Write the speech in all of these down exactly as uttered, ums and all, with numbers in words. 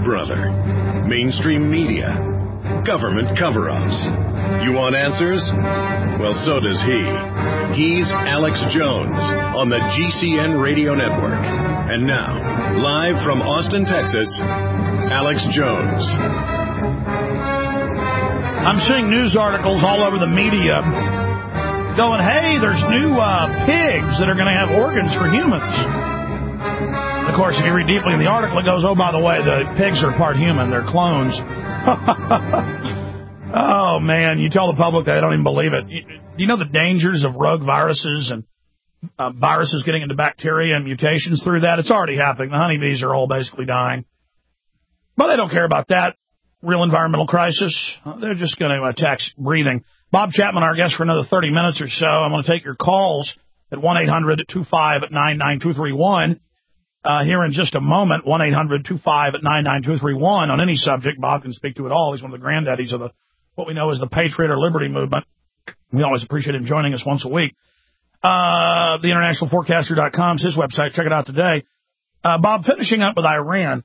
Brother, mainstream media, government cover-ups. You want answers? Well, so does he. He's Alex Jones on the G C N Radio Network. And now, live from Austin, Texas, Alex Jones. I'm seeing news articles all over the media going, hey, there's new uh, pigs that are going to have organs for humans. Of course, if you read deeply in the article, it goes, oh, by the way, the pigs are part human. They're clones. Oh, man, you tell the public that, they don't even believe it. Do you know the dangers of rogue viruses and uh, viruses getting into bacteria and mutations through that? It's already happening. The honeybees are all basically dying. But they don't care about that. Real environmental crisis. They're just going to attack breathing. Bob Chapman, our guest for another thirty minutes or so. I'm going to take your calls at one eight hundred two five nine nine two three one. Uh, here in just a moment, one eight hundred two five nine nine two three one on any subject. Bob can speak to it all. He's one of the granddaddies of the what we know as the Patriot or Liberty movement. We always appreciate him joining us once a week. Uh, the international forecaster dot com is his website. Check it out today. Uh, Bob, finishing up with Iran.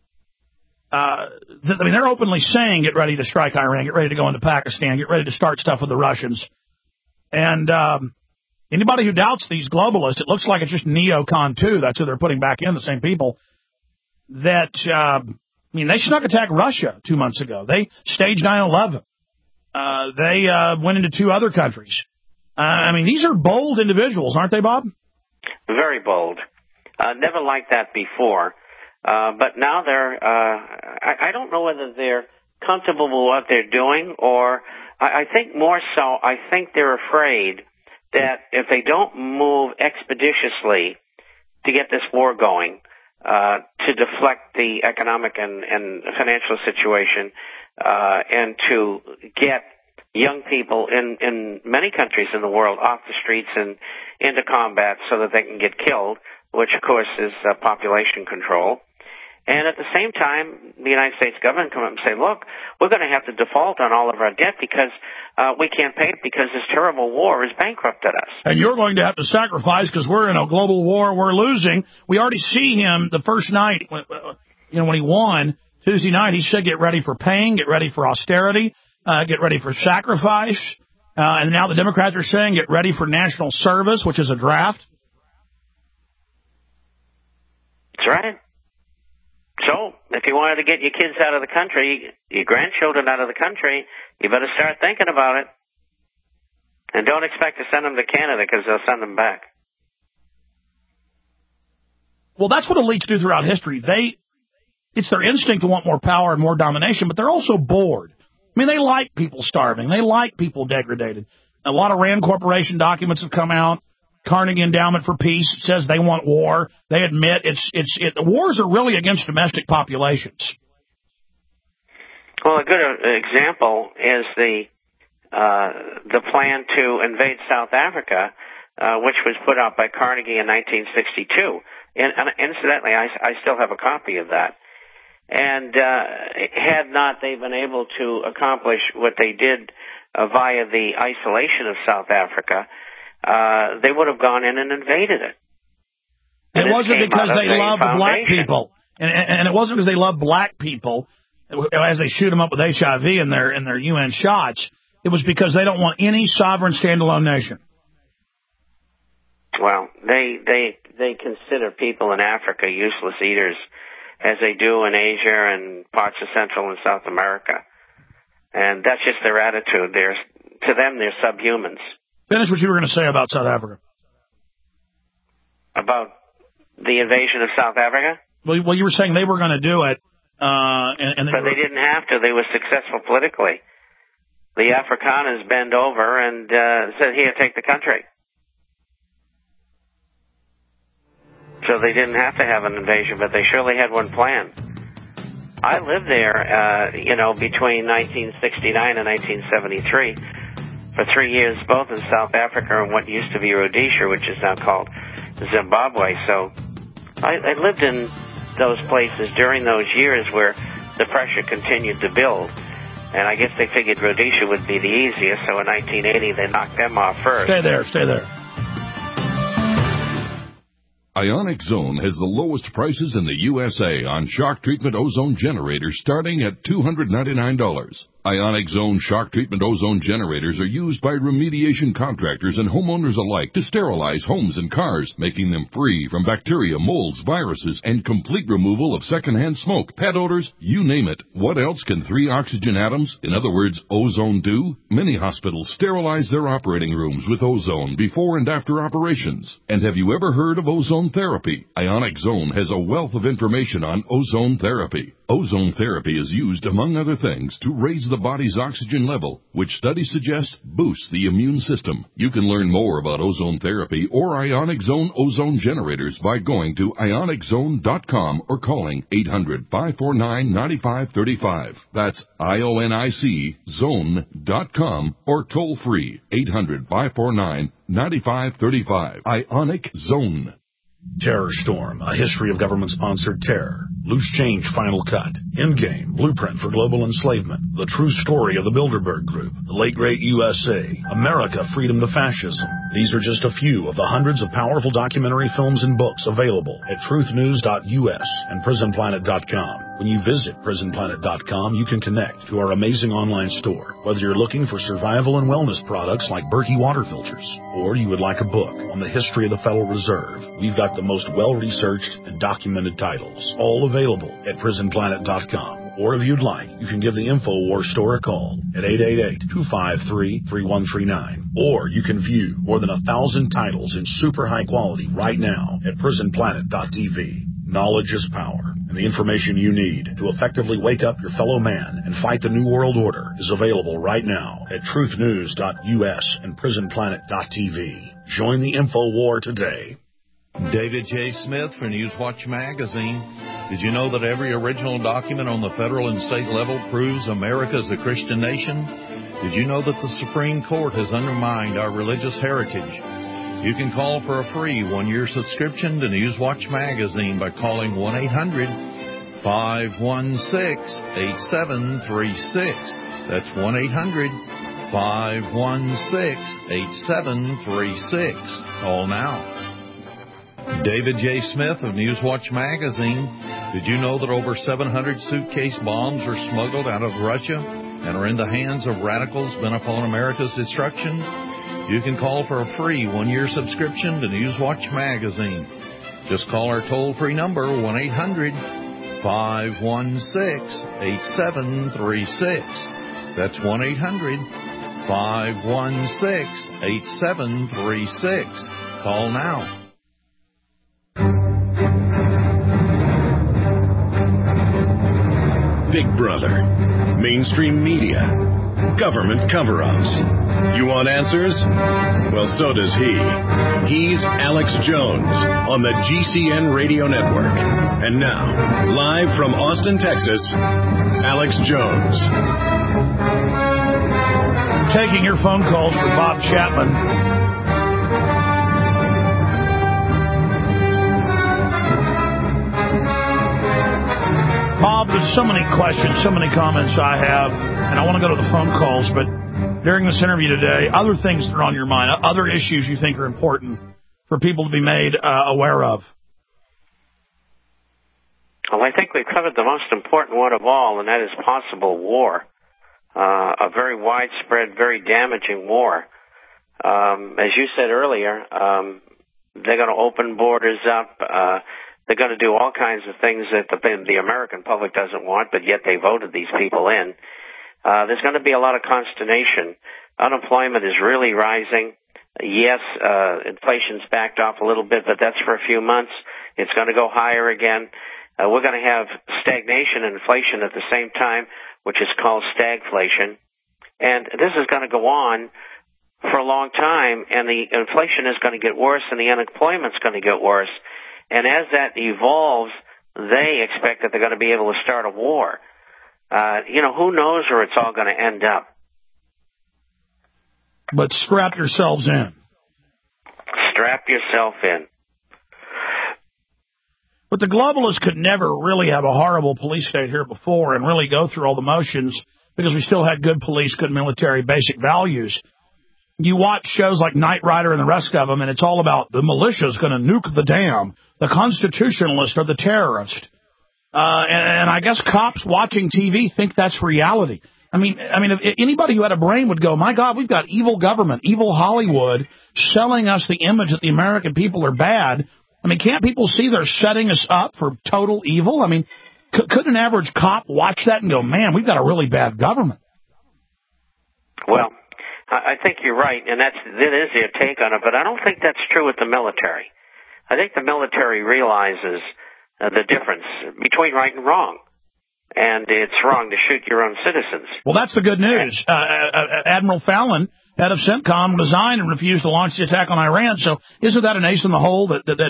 Uh, th- I mean, they're openly saying, get ready to strike Iran, get ready to go into Pakistan, get ready to start stuff with the Russians. And um, anybody who doubts these globalists, it looks like it's just neocon too. That's who they're putting back in, the same people. That, uh, I mean, they snuck attack Russia two months ago. They staged nine eleven. Uh, they uh, went into two other countries. Uh, I mean, these are bold individuals, aren't they, Bob? Very bold. Uh, never liked that before. Uh, but now they're, uh, I, I don't know whether they're comfortable with what they're doing, or I, I think more so, I think they're afraid that if they don't move expeditiously to get this war going, uh, to deflect the economic and, and financial situation, uh, and to get young people in, in many countries in the world off the streets and into combat so that they can get killed, which of course is uh, population control. And at the same time, the United States government come up and say, look, we're going to have to default on all of our debt because uh, we can't pay it because this terrible war has bankrupted us. And you're going to have to sacrifice because we're in a global war. We're losing. We already see him the first night, you know, when he won Tuesday night. He said, get ready for pain, get ready for austerity, uh, get ready for sacrifice. Uh, and now the Democrats are saying, get ready for national service, which is a draft. That's right. So, if you wanted to get your kids out of the country, your grandchildren out of the country, you better start thinking about it. And don't expect to send them to Canada because they'll send them back. Well, that's what elites do throughout history. They, it's their instinct to want more power and more domination, but they're also bored. I mean, they like people starving. They like people degraded. A lot of Rand Corporation documents have come out. Carnegie Endowment for Peace says they want war. They admit it's it's it, the wars are really against domestic populations. Well, a good example is the uh, the plan to invade South Africa, uh, which was put out by Carnegie in nineteen sixty-two. And, and incidentally, I, I still have a copy of that. And uh, had not they been able to accomplish what they did uh, via the isolation of South Africa, Uh, they would have gone in and invaded it. And it wasn't because they loved black people. And, and it wasn't because they loved black people as they shoot them up with H I V in their, in their U N shots. It was because they don't want any sovereign standalone nation. Well, they, they, they consider people in Africa useless eaters as they do in Asia and parts of Central and South America. And that's just their attitude. They're, to them, they're subhumans. Finish what you were going to say about South Africa. About the invasion of South Africa? Well, well you were saying they were going to do it. Uh, and, and they but were... they didn't have to. They were successful politically. The Afrikaners bent over and uh, said, here, take the country. So they didn't have to have an invasion, but they surely had one planned. I lived there, uh, you know, between nineteen sixty-nine and nineteen seventy-three. For three years, both in South Africa and what used to be Rhodesia, which is now called Zimbabwe. So I, I lived in those places during those years where the pressure continued to build. And I guess they figured Rhodesia would be the easiest, so in nineteen eighty they knocked them off first. Stay there, stay there. Ionic Zone has the lowest prices in the U S A on shock treatment ozone generators starting at two hundred ninety-nine dollars. Ionic Zone shock treatment ozone generators are used by remediation contractors and homeowners alike to sterilize homes and cars, making them free from bacteria, molds, viruses, and complete removal of secondhand smoke, pet odors, you name it. What else can three oxygen atoms, in other words, ozone, do? Many hospitals sterilize their operating rooms with ozone before and after operations. And have you ever heard of ozone therapy? Ionic Zone has a wealth of information on ozone therapy. Ozone therapy is used, among other things, to raise the body's oxygen level, which studies suggest boosts the immune system. You can learn more about ozone therapy or Ionic Zone ozone generators by going to ionic zone dot com or calling eight hundred, five four nine, nine five three five. That's I O N I C zone dot com or toll free eight hundred, five four nine, nine five three five. Ionic Zone. Terror Storm, a history of government-sponsored terror. Loose Change Final Cut. Endgame, Blueprint for Global Enslavement. The True Story of the Bilderberg Group. The Late Great U S A. America, Freedom to Fascism. These are just a few of the hundreds of powerful documentary films and books available at truth news dot U S and prison planet dot com. When you visit prison planet dot com, you can connect to our amazing online store. Whether you're looking for survival and wellness products like Berkey water filters, or you would like a book on the history of the Federal Reserve, we've got the most well-researched and documented titles, all available at prison planet dot com. Or if you'd like, you can give the InfoWars store a call at eight eight eight, two five three, three one three nine. Or you can view more than a thousand titles in super high quality right now at prison planet dot T V. Knowledge is power, and the information you need to effectively wake up your fellow man and fight the New World Order is available right now at truth news dot U S and prison planet dot T V. Join the InfoWar today. David J. Smith for Newswatch Magazine. Did you know that every original document on the federal and state level proves America is a Christian nation? Did you know that the Supreme Court has undermined our religious heritage? You can call for a free one-year subscription to Newswatch Magazine by calling one eight hundred, five one six, eight seven three six. That's one eight hundred, five one six, eight seven three six. Call now. David J. Smith of Newswatch Magazine. Did you know that over seven hundred suitcase bombs are smuggled out of Russia and are in the hands of radicals bent upon America's destruction? You can call for a free one-year subscription to Newswatch Magazine. Just call our toll-free number, one eight hundred, five one six, eight seven three six. That's one eight hundred, five one six, eight seven three six. Call now. Big Brother, mainstream media, government cover-ups. You want answers? Well, so does he. He's Alex Jones on the G C N Radio Network. And now, live from Austin, Texas, Alex Jones. Taking your phone calls for Bob Chapman. Bob, there's so many questions, so many comments I have, and I want to go to the phone calls, but during this interview today, other things that are on your mind, other issues you think are important for people to be made uh, aware of. Well, I think we've covered the most important one of all, and that is possible war, uh, a very widespread, very damaging war. Um, as you said earlier, um, they're going to open borders up. Uh, They're going to do all kinds of things that the, the American public doesn't want, but yet they voted these people in. Uh, there's going to be a lot of consternation. Unemployment is really rising. Yes, uh, inflation's backed off a little bit, but that's for a few months. It's going to go higher again. Uh, we're going to have stagnation and inflation at the same time, which is called stagflation. And this is going to go on for a long time, and the inflation is going to get worse, and the unemployment's going to get worse. And as that evolves, they expect that they're going to be able to start a war. Uh, you know, who knows where it's all going to end up. But strap yourselves in. Strap yourself in. But the globalists could never really have a horrible police state here before and really go through all the motions because we still had good police, good military, basic values. you watch shows like Knight Rider and the rest of them, and it's all about the militia's going to nuke the dam, the constitutionalists are the terrorists. Uh, and, and I guess cops watching T V think that's reality. I mean, I mean, if anybody who had a brain would go, my God, we've got evil government, evil Hollywood selling us the image that the American people are bad. I mean, can't people see they're setting us up for total evil? I mean, could, could an average cop watch that and go, man, we've got a really bad government? Well, I think you're right, and that's that is your take on it, but I don't think that's true with the military. I think the military realizes uh, the difference between right and wrong, and it's wrong to shoot your own citizens. Well, that's the good news. Uh, uh, Admiral Fallon, head of CENTCOM, resigned and refused to launch the attack on Iran, so isn't that an ace in the hole that... that, that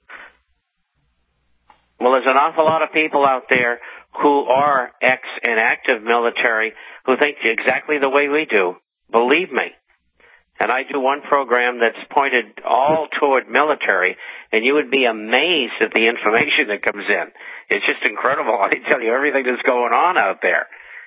Well, there's an awful lot of people out there who are ex and active military who think exactly the way we do. Believe me. And I do one program that's pointed all toward military, and you would be amazed at the information that comes in. It's just incredible. I tell you everything that's going on out there.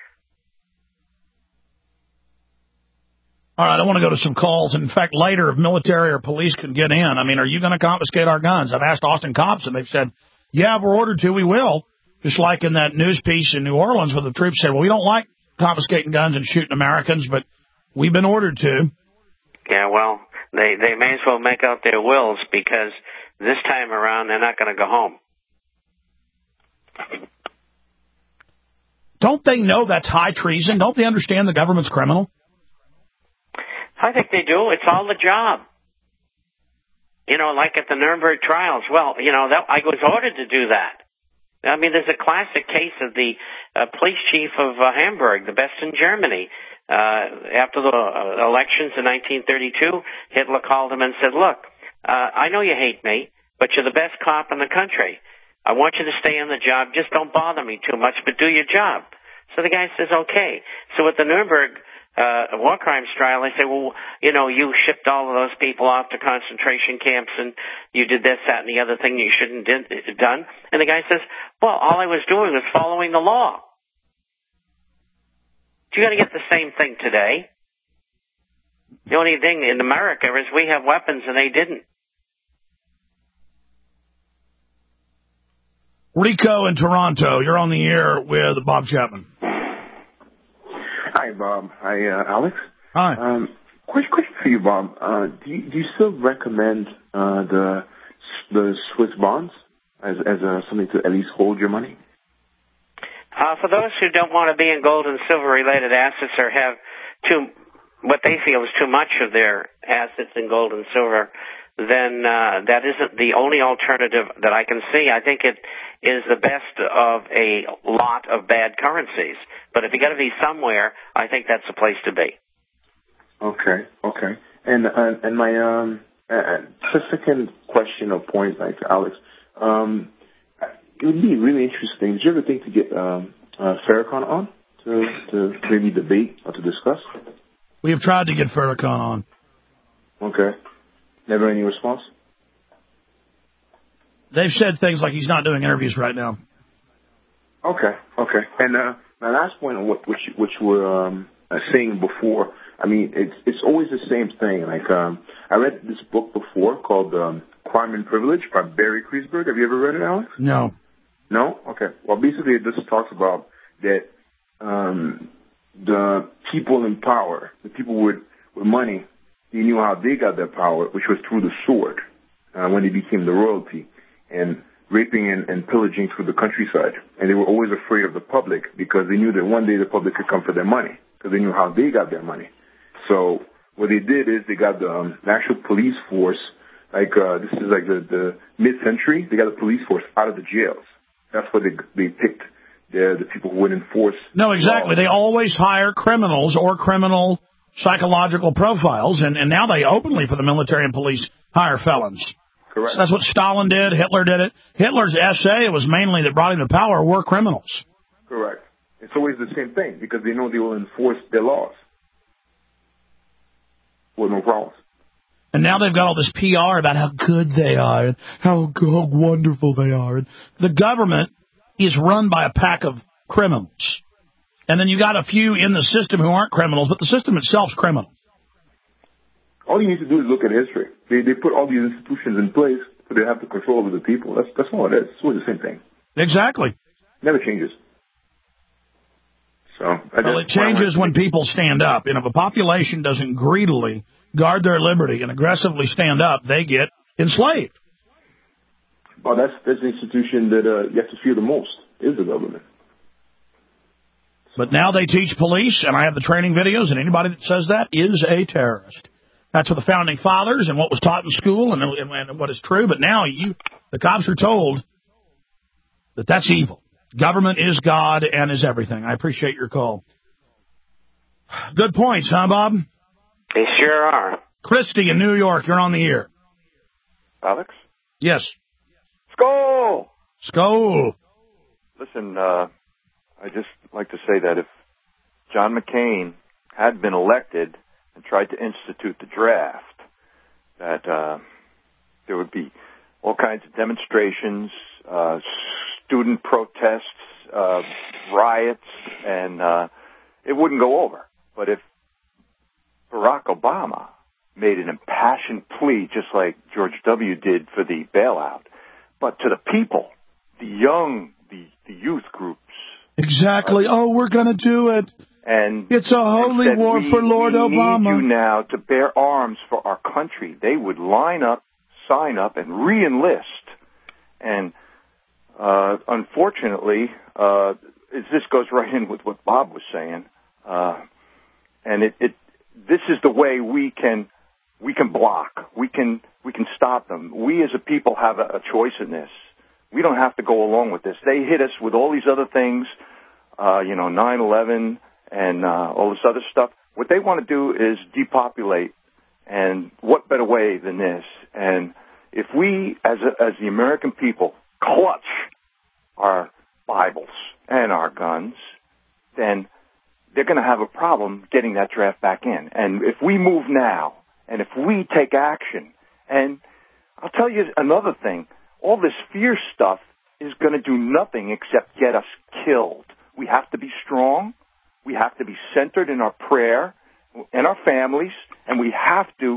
All right, I want to go to some calls. In fact, later, if military or police can get in, I mean, are you going to confiscate our guns? I've asked Austin cops, and they've said, yeah, if we're ordered to, we will. Just like in that news piece in New Orleans where the troops said, well, we don't like confiscating guns and shooting Americans, but we've been ordered to. Yeah, well, they, they may as well make out their wills because this time around they're not going to go home. Don't they know that's high treason? Don't they understand the government's criminal? I think they do. It's all the job. You know, like at the Nuremberg trials. Well, you know, that, I was ordered to do that. I mean, there's a classic case of the uh, police chief of uh, Hamburg, the best in Germany. Uh, after the uh, elections in nineteen thirty-two, Hitler called him and said, look, uh, I know you hate me, but you're the best cop in the country. I want you to stay on the job. Just don't bother me too much, but do your job. So the guy says, okay. So at the Nuremberg uh, war crimes trial, they say, well, you know, you shipped all of those people off to concentration camps and you did this, that, and the other thing you shouldn't have done. And the guy says, well, all I was doing was following the law. You're going to get the same thing today. The only thing in America is we have weapons and they didn't. Rico in Toronto, you're on the air with Bob Chapman. Hi, Bob. Hi, uh, Alex. Hi. Um, quick question for you, Bob. Uh, do, you, do you still recommend uh, the the Swiss bonds as as uh, something to at least hold your money? Uh, for those who don't want to be in gold and silver related assets or have too, what they feel is too much of their assets in gold and silver, then uh, that isn't the only alternative that I can see. I think it is the best of a lot of bad currencies. But if you got to be somewhere, I think that's the place to be. Okay, okay. And uh, and my um, uh, second question or point, like Alex, um, it would be really interesting. Did you ever think to get um, uh, Farrakhan on to, to maybe debate or to discuss? We have tried to get Farrakhan on. Okay. Never any response? They've said things like he's not doing interviews right now. Okay, okay. And uh, my last point on what which which were um, uh, saying before, I mean, it's it's always the same thing. Like um, I read this book before called um, Crime and Privilege by Barry Kreisberg. Have you ever read it, Alex? No. No? Okay. Well, basically, it just talks about that um, the people in power, the people with, with money, they knew how they got their power, which was through the sword, uh, when they became the royalty, and raping and, and pillaging through the countryside. And they were always afraid of the public because they knew that one day the public could come for their money because they knew how they got their money. So what they did is they got the, um, the actual police force, like uh, this is like the, the mid-century, they got the police force out of the jails. That's what they they picked the, the people who would enforce. No, exactly. laws. They always hire criminals or criminal psychological profiles, and, and now they openly, for the military and police, hire felons. Correct. So that's what Stalin did. Hitler did it. Hitler's essay was mainly that brought him to power were criminals. Correct. It's always the same thing because they know they will enforce their laws with no problems. And now they've got all this P R about how good they are and how, how wonderful they are. And the government is run by a pack of criminals. And then you got a few in the system who aren't criminals, but the system itself's criminal. All you need to do is look at history. They they put all these institutions in place so they have the control over the people. That's that's all it is. It's always the same thing. Exactly. Never changes. So I well, it changes when people stand up. And if a population doesn't greedily guard their liberty and aggressively stand up, they get enslaved. Well, that's that's the institution that uh, you have to fear the most is the government. But now they teach police, and I have the training videos, and anybody that says that is a terrorist. That's what the founding fathers and what was taught in school and, and, and what is true. But now you, the cops are told that that's evil. Government is God and is everything. I appreciate your call. Good points, huh, Bob? They sure are. Christy in New York, you're on the air. Alex? Yes. Skull! Skull. Listen, uh, I just like to say that if John McCain had been elected and tried to institute the draft, that uh, there would be all kinds of demonstrations, uh, student protests, uh, riots, and uh, it wouldn't go over. But if Barack Obama made an impassioned plea, just like George W. did for the bailout, but to the people, the young, the, the youth groups. Exactly. Uh, oh, we're going to do it. And it's a holy said, war we, for Lord we Obama. We need you now to bear arms for our country. They would line up, sign up, and re-enlist. And uh, unfortunately, uh, this goes right in with what Bob was saying. Uh, and it, it, this is the way we can we can block. We can we can stop them. We as a people have a, a choice in this. We don't have to go along with this. They hit us with all these other things, uh, you know, nine eleven and uh, all this other stuff. What they want to do is depopulate, and what better way than this? And if we, as a, as the American people, clutch our Bibles and our guns, then they're going to have a problem getting that draft back in. And if we move now, and if we take action, and I'll tell you another thing, all this fear stuff is going to do nothing except get us killed. We have to be strong. We have to be centered in our prayer and our families, and we have to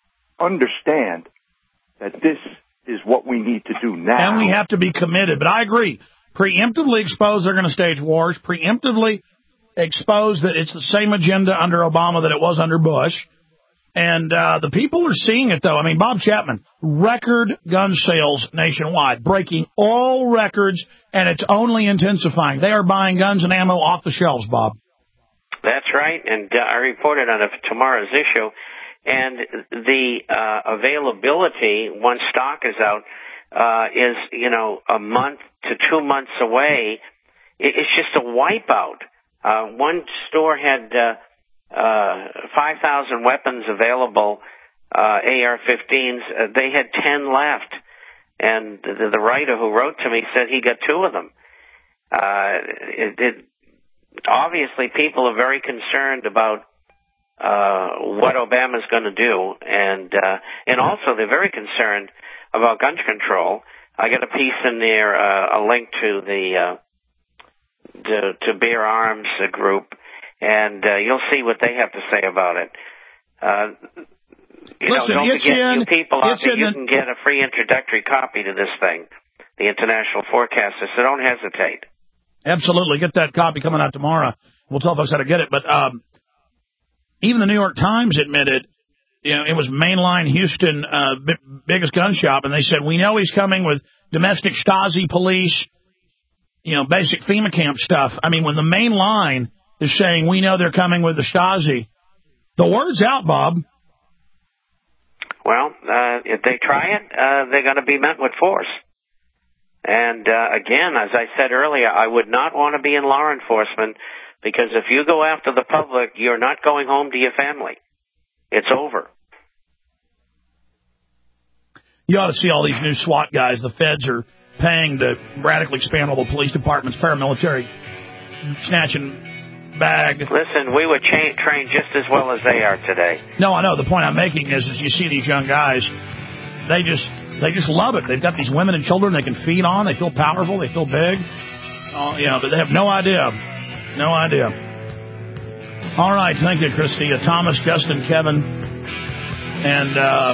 understand that this is what we need to do now. And we have to be committed. But I agree. Preemptively expose they're going to stage wars. Preemptively expose that it's the same agenda under Obama that it was under Bush. And uh, the people are seeing it, though. I mean, Bob Chapman, record gun sales nationwide, breaking all records, and it's only intensifying. They are buying guns and ammo off the shelves, Bob. That's right, and uh, I reported on it for tomorrow's issue. And the uh, availability, once stock is out, uh, is, you know, a month to two months away. It's just a wipeout. Uh, one store had uh, uh, five thousand weapons available, uh, A R fifteens. Uh, they had ten left. And the, the writer who wrote to me said he got two of them. Uh, it, it, obviously, people are very concerned about uh, what Obama's going to do. And, uh, and also they're very concerned about gun control. I got a piece in there, uh, a link to the, uh, to, to Bear Arms uh, group, and uh, you'll see what they have to say about it. Uh, you Listen, know, don't it's forget, in, you people out there, you the... can get a free introductory copy to this thing, the International Forecaster, so don't hesitate. Absolutely. Get that copy coming out tomorrow. We'll tell folks how to get it. But um, even the New York Times admitted, you know, it was mainline Houston, uh, b- biggest gun shop, and they said, we know he's coming with domestic Stasi police, you know, basic FEMA camp stuff. I mean, when the main line is saying, we know they're coming with the Stasi, the word's out, Bob. Well, uh, if they try it, uh, they're going to be met with force. And, uh, again, as I said earlier, I would not want to be in law enforcement, because if you go after the public, you're not going home to your family. It's over. You ought to see all these new SWAT guys. The feds are paying to radically expand all the police departments, paramilitary, snatching bag. Listen, we were cha- trained just as well as they are today. No, I know. The point I'm making is, is you see these young guys, they just they just love it. They've got these women and children they can feed on. They feel powerful. They feel big. Uh, you know, but they have no idea. No idea. All right. Thank you, Christy. Uh, Thomas, Justin, Kevin. And uh,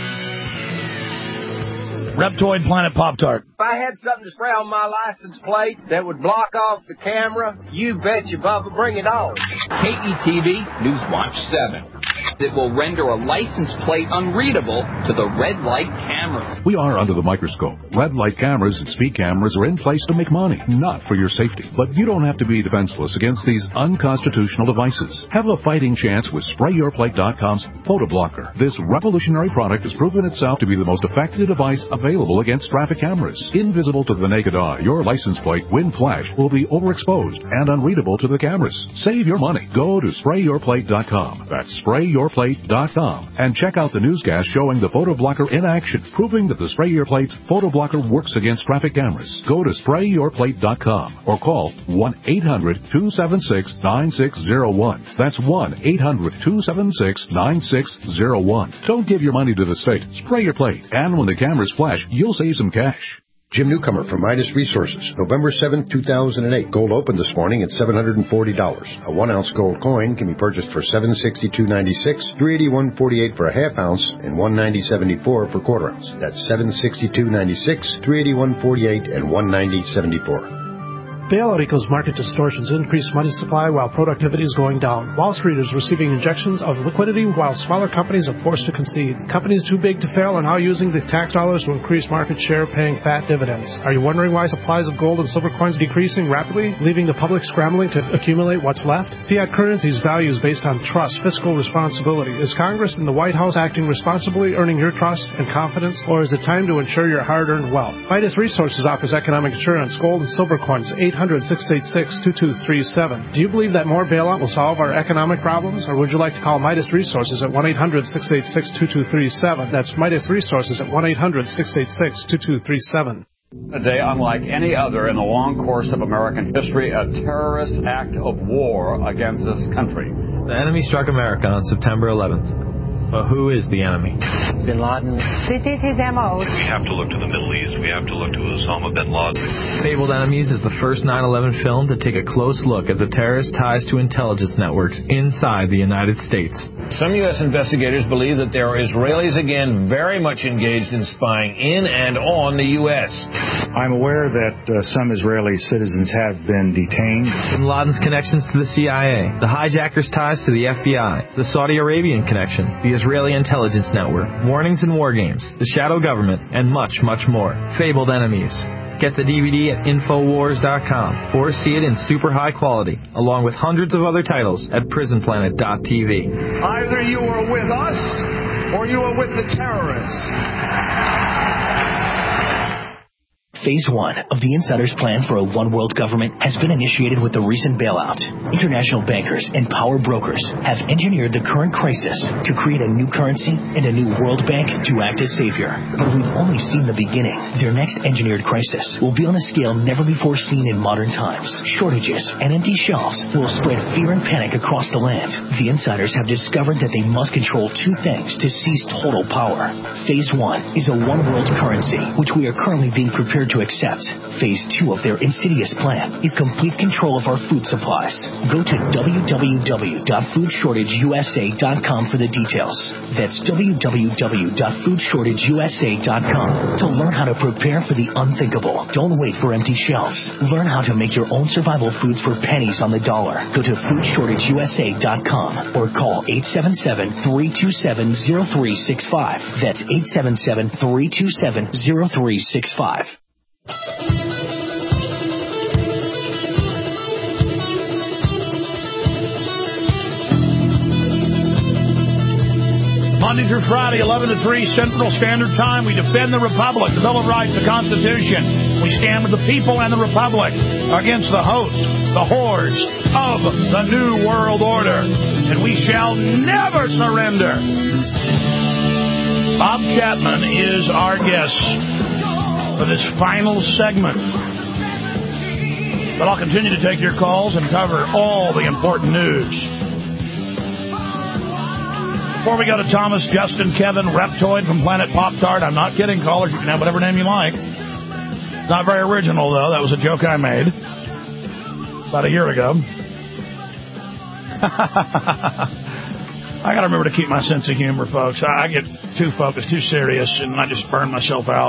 Reptoid Planet Pop-Tart. If I had something to spray on my license plate that would block off the camera, you bet you, Bubba, bring it on. K E T V Newswatch seven. It will render a license plate unreadable to the red light cameras. We are under the microscope. Red light cameras and speed cameras are in place to make money, not for your safety. But you don't have to be defenseless against these unconstitutional devices. Have a fighting chance with Spray Your Plate dot com's Photo Blocker. This revolutionary product has proven itself to be the most effective device available against traffic cameras. Invisible to the naked eye, your license plate, when flashed, will be overexposed and unreadable to the cameras. Save your money. Go to Spray Your Plate dot com. That's Spray Your Plate dot com and check out the newscast showing the Photo Blocker in action, proving that the Spray Your Plate Photo Blocker works against traffic cameras. Go to Spray Your Plate dot com or call one eight hundred two seven six nine six zero one. That's one eight hundred two seven six nine six zero one. Don't give your money to the state. Spray your plate, and when the cameras flash, you'll save some cash. Jim Newcomer from Midas Resources. November seventh, two thousand eight. Gold opened this morning at seven hundred forty dollars. A one-ounce gold coin can be purchased for seven hundred sixty-two dollars and ninety-six cents, three hundred eighty-one dollars and forty-eight cents for a half ounce, and one hundred ninety dollars and seventy-four cents for quarter ounce. That's seven hundred sixty-two dollars and ninety-six cents, three hundred eighty-one dollars and forty-eight cents, and one hundred ninety dollars and seventy-four cents. Bailout equals market distortions, increased money supply while productivity is going down. Wall Street is receiving injections of liquidity while smaller companies are forced to concede. Companies too big to fail are now using the tax dollars to increase market share, paying fat dividends. Are you wondering why supplies of gold and silver coins are decreasing rapidly, leaving the public scrambling to accumulate what's left? Fiat currency's value is based on trust, fiscal responsibility. Is Congress and the White House acting responsibly, earning your trust and confidence, or is it time to ensure your hard-earned wealth? Midas Resources offers economic insurance, gold and silver coins, eight hundred, six eight six, two two three seven. Do you believe that more bailout will solve our economic problems, or would you like to call Midas Resources at one eight hundred, six eight six, two two three seven? That's Midas Resources at one eight hundred, six eight six, two two three seven. A day unlike any other in the long course of American history, a terrorist act of war against this country. The enemy struck America on September eleventh. But who is the enemy? Bin Laden. This is his M O. We have to look to the Middle East. We have to look to Osama bin Laden. Fabled Enemies is the first nine eleven film to take a close look at the terrorist ties to intelligence networks inside the United States. Some U S investigators believe that there are Israelis again very much engaged in spying in and on the U S. I'm aware that uh, some Israeli citizens have been detained. Bin Laden's connections to the C I A, the hijackers' ties to the F B I, the Saudi Arabian connection, the Israeli intelligence network, warnings and war games, the shadow government, and much, much more. Fabled Enemies. Get the D V D at Infowars dot com or see it in super high quality, along with hundreds of other titles at Prison Planet dot T V. Either you are with us or you are with the terrorists. Phase one of the insider's plan for a one-world government has been initiated with the recent bailout. International bankers and power brokers have engineered the current crisis to create a new currency and a new world bank to act as savior. But we've only seen the beginning. Their next engineered crisis will be on a scale never before seen in modern times. Shortages and empty shelves will spread fear and panic across the land. The insiders have discovered that they must control two things to seize total power. Phase one is a one-world currency, which we are currently being prepared to accept. Phase two of their insidious plan is complete control of our food supplies. Go to w w w dot food shortage u s a dot com for the details. That's w w w dot food shortage u s a dot com to learn how to prepare for the unthinkable. Don't wait for empty shelves. Learn how to make your own survival foods for pennies on the dollar. Go to food shortage u s a dot com or call eight seven seven, three two seven, zero three six five. That's eight seven seven, three two seven, zero three six five. Monday through Friday, eleven to three Central Standard Time, we defend the Republic, the Bill of Rights, the Constitution. We stand with the people and the Republic against the hosts, the hordes of the New World Order. And we shall never surrender. Bob Chapman is our guest for this final segment. But I'll continue to take your calls and cover all the important news. Before we go to Thomas, Justin, Kevin, Reptoid from Planet Pop-Tart, I'm not kidding, callers. You can have whatever name you like. Not very original, though. That was a joke I made about a year ago. I got to remember to keep my sense of humor, folks. I, I get too focused, too serious, and I just burn myself out.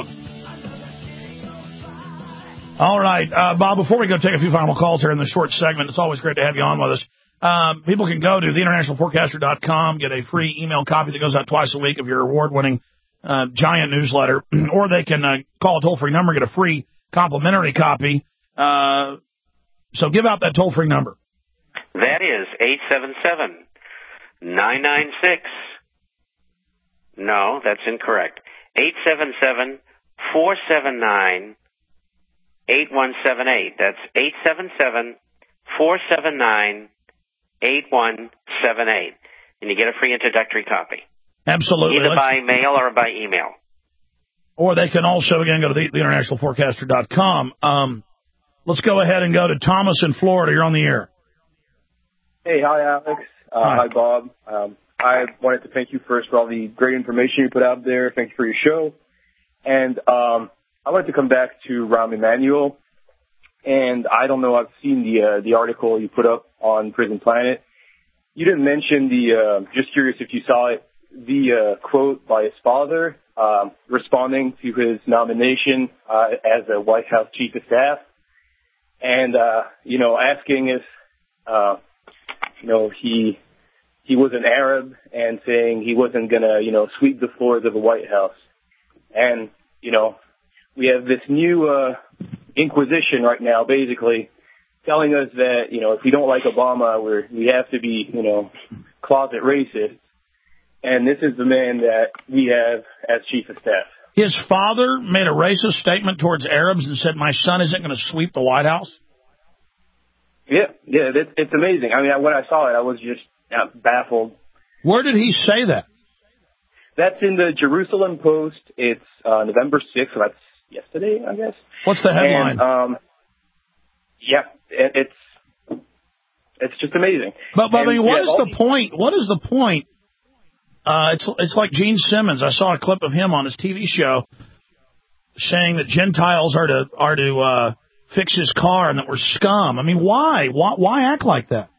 All right, uh, Bob, before we go take a few final calls here in this short segment, it's always great to have you on with us. Um, people can go to the international forecaster dot com, get a free email copy that goes out twice a week of your award-winning uh, giant newsletter, or they can uh, call a toll-free number and get a free complimentary copy. Uh, so give out that toll-free number. That is eight seven seven, nine nine six. No, that's incorrect. eight seven seven, four seven nine, eight one seven eight. That's eight seven seven, four seven nine, eight one seven eight. And you get a free introductory copy. Absolutely. Either Let's, by mail or by email. Or they can also, again, go to the, the international forecaster dot com. Um, let's go ahead and go to Thomas in Florida. You're on the air. Hey, hi, Alex. Uh, hi. hi, Bob. Um, I wanted to thank you first for all the great information you put out there. Thank you for your show. And um, I wanted to come back to Rahm Emanuel. And I don't know, I've seen the uh, the article you put up on Prison Planet. You didn't mention the, uh, just curious if you saw it, the uh, quote by his father um, responding to his nomination uh, as a White House Chief of Staff. And, uh, you know, asking if, uh, you know, he he was an Arab and saying he wasn't going to, you know, sweep the floors of the White House. And, you know, we have this new uh, inquisition right now, basically, telling us that, you know, if we don't like Obama, we're, we have to be, you know, closet racist. And this is the man that we have as Chief of Staff. His father made a racist statement towards Arabs and said, my son isn't going to sweep the White House? Yeah, yeah, it, it's amazing. I mean, when I saw it, I was just uh, baffled. Where did he say that? That's in the Jerusalem Post. It's uh, November sixth, so that's yesterday, I guess. What's the headline? And, um, yeah, it, it's it's just amazing. But, but I mean, what yeah, is the point? What is the point? Uh, it's it's like Gene Simmons. I saw a clip of him on his T V show saying that Gentiles are to are to uh, fix his car and that we're scum. I mean, why? Why, why act like that?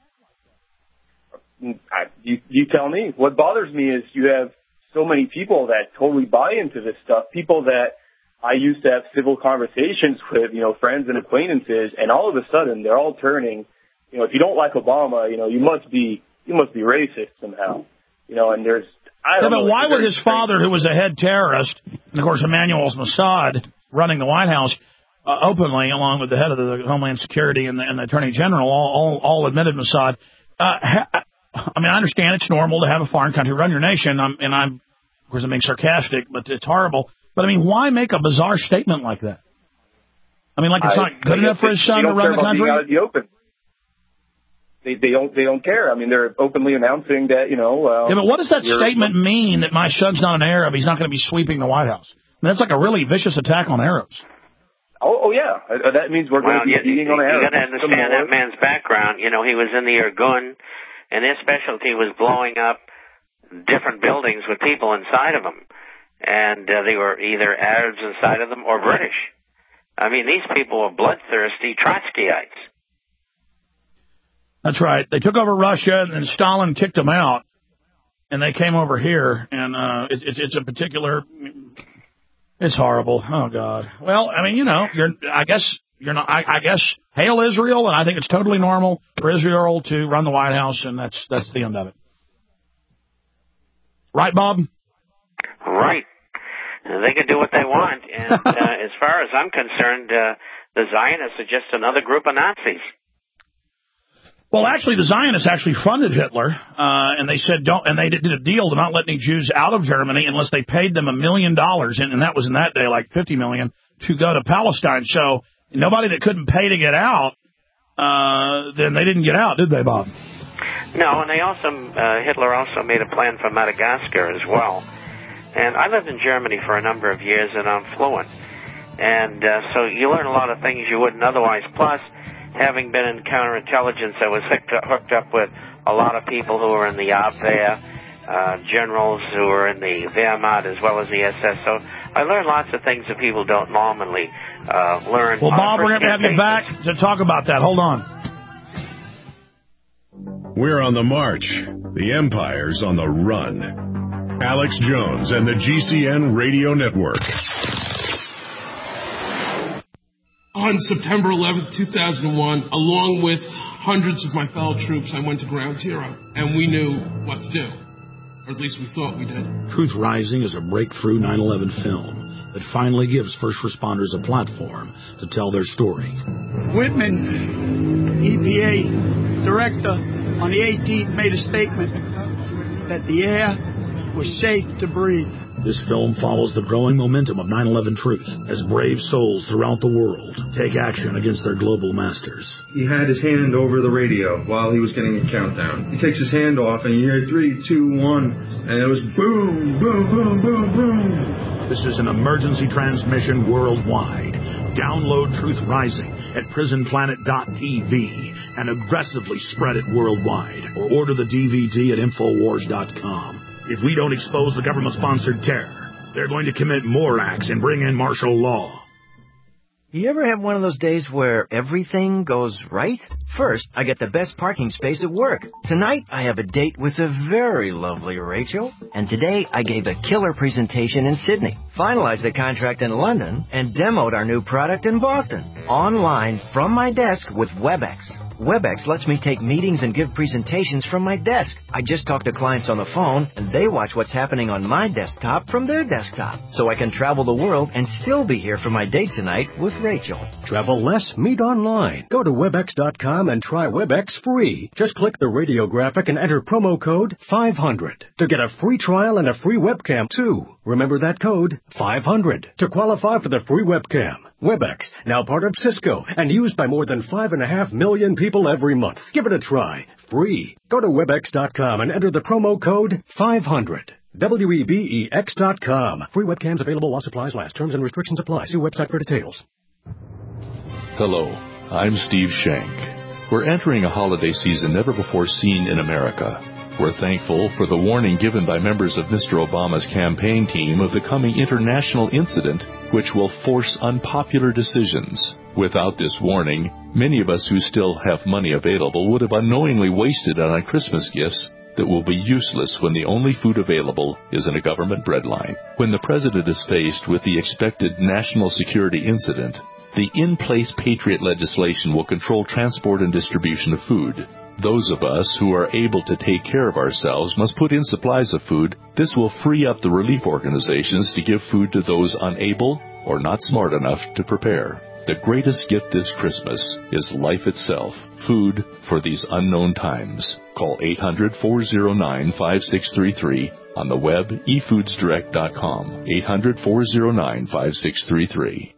I, you, you tell me. What bothers me is you have so many people that totally buy into this stuff. People that I used to have civil conversations with, you know, friends and acquaintances, and all of a sudden they're all turning. You know, if you don't like Obama, you know, you must be you must be racist somehow. You know, and there's. I don't yeah, but know, why would his father, who was a head terrorist, and of course Emmanuel's Mossad, running the White House uh, openly, along with the head of the Homeland Security and the, and the Attorney General, all all, all admitted Mossad. Uh, ha, I mean, I understand it's normal to have a foreign country run your nation, I'm, and I'm, of course, I'm being sarcastic, but it's horrible. But I mean, why make a bizarre statement like that? I mean, like it's I, not good enough for his son to run the country. Being out of the open. They, they don't they don't care. I mean, they're openly announcing that, you know. Uh, yeah, but what does that statement mean that my son's not an Arab? He's not going to be sweeping the White House. I mean, that's like a really vicious attack on Arabs. Oh, oh yeah, uh, that means we're well, going to be you, eating on Arabs. You got to understand that man's background. You know, he was in the Irgun, and his specialty was blowing up different buildings with people inside of them, and uh, they were either Arabs inside of them or British. I mean, these people were bloodthirsty Trotskyites. That's right. They took over Russia, and then Stalin kicked them out, and they came over here, and uh, it, it, it's a particular. It's horrible. Oh God. Well, I mean, you know, you're. I guess you're not. I, I guess hail Israel, and I think it's totally normal for Israel to run the White House, and that's that's the end of it. Right, Bob? Right. They can do what they want, and uh, as far as I'm concerned, uh, the Zionists are just another group of Nazis. Well, actually, the Zionists actually funded Hitler, uh, and they said don't, and they did a deal to not let any Jews out of Germany unless they paid them a million dollars, and that was in that day like fifty million to go to Palestine. So nobody that couldn't pay to get out, uh, then they didn't get out, did they, Bob? No, and they also uh, Hitler also made a plan for Madagascar as well. And I lived in Germany for a number of years, and I'm fluent. And uh, so you learn a lot of things you wouldn't otherwise. Plus, having been in counterintelligence, I was hooked up, hooked up with a lot of people who were in the Abwehr, uh, generals who were in the Wehrmacht as well as the S S. So I learned lots of things that people don't normally uh, learn. Well, Bob, we're going to have you back to talk about that. Hold on. We're on the march. The empire's on the run. Alex Jones and the G C N Radio Network. On September eleventh, two thousand one, along with hundreds of my fellow troops, I went to Ground Zero, and we knew what to do. Or at least we thought we did. Truth Rising is a breakthrough nine eleven film that finally gives first responders a platform to tell their story. Whitman, E P A director, on the eighteenth made a statement that the air was safe to breathe. This film follows the growing momentum of nine eleven truth as brave souls throughout the world take action against their global masters. He had his hand over the radio while he was getting a countdown. He takes his hand off and you hear three, two, one, and it was boom, boom, boom, boom, boom. This is an emergency transmission worldwide. Download Truth Rising at prison planet dot t v and aggressively spread it worldwide, or order the D V D at infowars dot com. If we don't expose the government-sponsored terror, they're going to commit more acts and bring in martial law. You ever have one of those days where everything goes right? First, I get the best parking space at work. Tonight, I have a date with a very lovely Rachel. And today, I gave a killer presentation in Sydney, finalized the contract in London, and demoed our new product in Boston. Online, from my desk with WebEx. WebEx lets me take meetings and give presentations from my desk. I just talk to clients on the phone, and they watch what's happening on my desktop from their desktop. So I can travel the world and still be here for my date tonight with Rachel. Travel less, meet online. Go to webex dot com and try WebEx free. Just click the radio graphic and enter promo code five hundred to get a free trial and a free webcam, too. Remember that code, five hundred, to qualify for the free webcam. WebEx, now part of Cisco, and used by more than five and a half million people every month. Give it a try. Free. Go to webex dot com and enter the promo code five hundred. W E B E X dot com. Free webcams available while supplies last. Terms and restrictions apply. See website for details. Hello, I'm Steve Shank. We're entering a holiday season never before seen in America. We're thankful for the warning given by members of Mister Obama's campaign team of the coming international incident, which will force unpopular decisions. Without this warning, many of us who still have money available would have unknowingly wasted it on Christmas gifts that will be useless when the only food available is in a government breadline. When the president is faced with the expected national security incident, the in-place Patriot legislation will control transport and distribution of food. Those of us who are able to take care of ourselves must put in supplies of food. This will free up the relief organizations to give food to those unable or not smart enough to prepare. The greatest gift this Christmas is life itself, food for these unknown times. Call eight hundred, four oh nine, five six three three, on the web, e foods direct dot com, eight hundred, four oh nine, five six three three.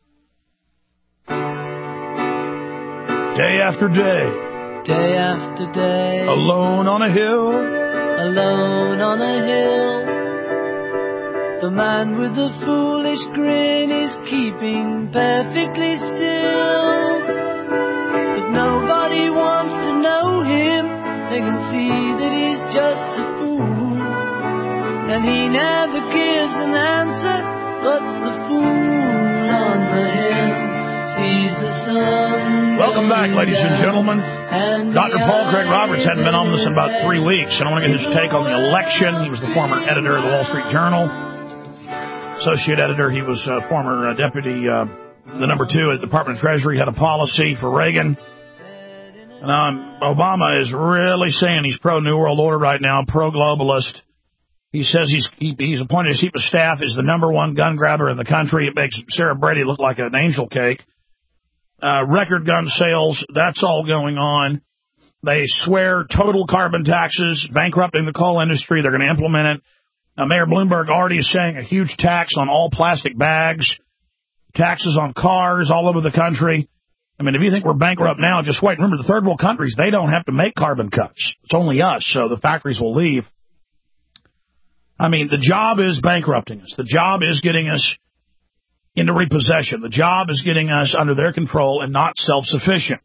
Day after day. Day after day. Alone on a hill. Alone on a hill. The man with the foolish grin is keeping perfectly still. But nobody wants to know him. They can see that he's just a fool. And he never gives an answer, but the fool on the hill sees the sun. Welcome back, ladies and gentlemen. Doctor Paul Craig Roberts hadn't been on this in about three weeks, and I want to get his take on the election. He was the former editor of the Wall Street Journal, associate editor. He was uh, former uh, deputy, uh, the number two at the Department of Treasury, had a policy for Reagan. And um, Obama is really saying he's pro-New World Order right now, pro-globalist. He says he's he, he's appointed his chief of staff is the number one gun grabber in the country. It makes Sarah Brady look like an angel cake. Uh, record gun sales, that's all going on. They swear total carbon taxes, bankrupting the coal industry. They're going to implement it. Uh, Mayor Bloomberg already is saying a huge tax on all plastic bags, taxes on cars all over the country. I mean, if you think we're bankrupt now, just wait. Remember, the third world countries, they don't have to make carbon cuts. It's only us, so the factories will leave. I mean, the job is bankrupting us. The job is getting us into repossession. The job is getting us under their control and not self-sufficient.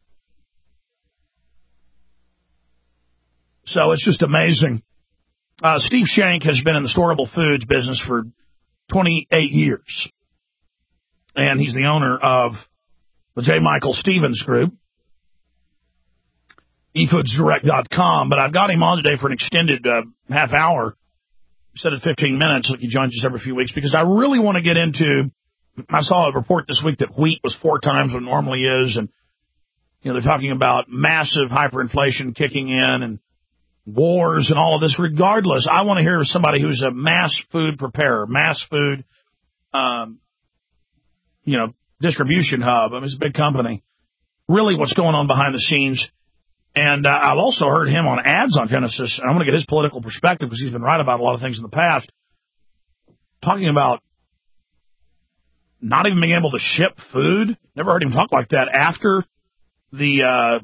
So it's just amazing. Uh, Steve Shank has been in the storable foods business for twenty-eight years. And he's the owner of the J. Michael Stevens Group. e foods direct dot com. But I've got him on today for an extended uh, half hour instead of fifteen minutes, like he joins us every few weeks, because I really want to get into, I saw a report this week that wheat was four times what it normally is, and you know they're talking about massive hyperinflation kicking in and wars and all of this. Regardless, I want to hear somebody who's a mass food preparer, mass food, um, you know, distribution hub. I mean, it's a big company. Really what's going on behind the scenes. And uh, I've also heard him on ads on Genesis, and I'm going to get his political perspective because he's been right about a lot of things in the past, talking about not even being able to ship food. Never heard him talk like that after the uh,